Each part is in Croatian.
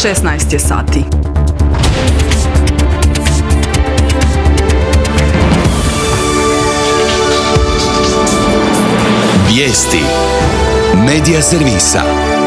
16 je sati. Vijesti Medija servisa.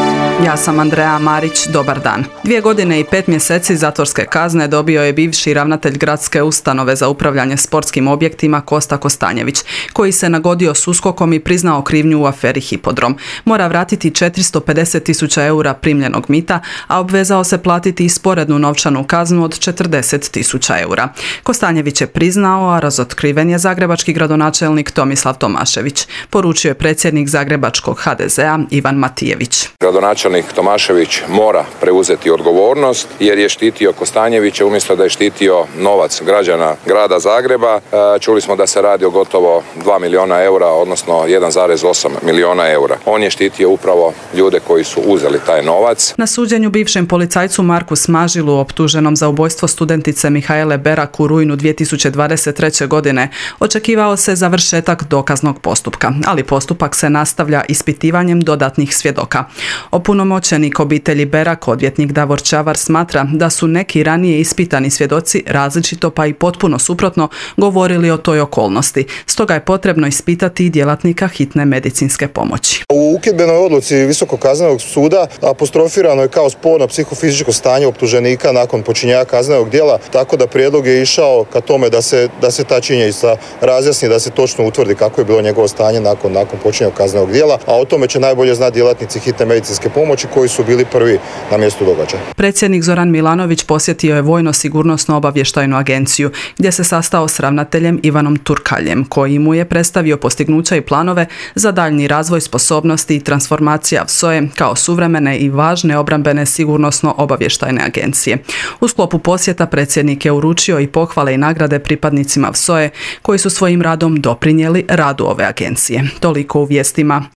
Ja sam Andreja Marić, dobar dan. 2 godine i 5 mjeseci zatvorske kazne dobio je bivši ravnatelj gradske ustanove za upravljanje sportskim objektima Kosta Kostanjević, koji se nagodio s USKOK-om i priznao krivnju u aferi Hipodrom. Mora vratiti 450.000 eura primljenog mita, a obvezao se platiti i sporednu novčanu kaznu od 40.000 eura. Kostanjević je priznao, a razotkriven je zagrebački gradonačelnik Tomislav Tomašević, poručio je predsjednik zagrebačkog HDZ-a Ivan Matijević. Gradonačelnik Tomašević mora preuzeti odgovornost jer je štitio Kostanjevića umjesto da je štitio novac građana grada Zagreba. Čuli smo da se radi o gotovo 2 milijuna eura, odnosno 1,8 milijuna eura. On je štitio upravo ljude koji su uzeli taj novac. Na suđenju bivšem policajcu Marku Smažilu, optuženom za ubojstvo studentice Mihaele Berak u rujnu 2023. godine, očekivao se završetak dokaznog postupka, ali postupak se nastavlja ispitivanjem dodatnih svjedoka. Opunomoćenik obitelji Berak, odvjetnik Davor Čavar, smatra da su neki ranije ispitani svjedoci različito pa i potpuno suprotno govorili o toj okolnosti. Stoga je potrebno ispitati i djelatnika hitne medicinske pomoći. U ukidbenoj odluci Visokog kaznenog suda apostrofirano je kao sporno psihofizičko stanje optuženika nakon počinjenja kaznenog djela, tako da prijedlog je išao ka tome da se ta činjenica razjasni, da se točno utvrdi kako je bilo njegovo stanje nakon počinjenja kaznenog djela, a o tome će najbolje znati djelatnici hitne medicinske pomoći koji su bili prvi na mjestu događaja. Predsjednik Zoran Milanović posjetio je Vojno-sigurnosno obavještajnu agenciju, gdje se sastao s ravnateljem Ivanom Turkaljem, koji mu je predstavio postignuća i planove za daljnji razvoj sposobnosti i transformacija VSOE kao suvremene i važne obrambene sigurnosno-obavještajne agencije. U sklopu posjeta predsjednik je uručio i pohvale i nagrade pripadnicima VSOE koji su svojim radom doprinijeli radu ove agencije. Toliko u vijestima.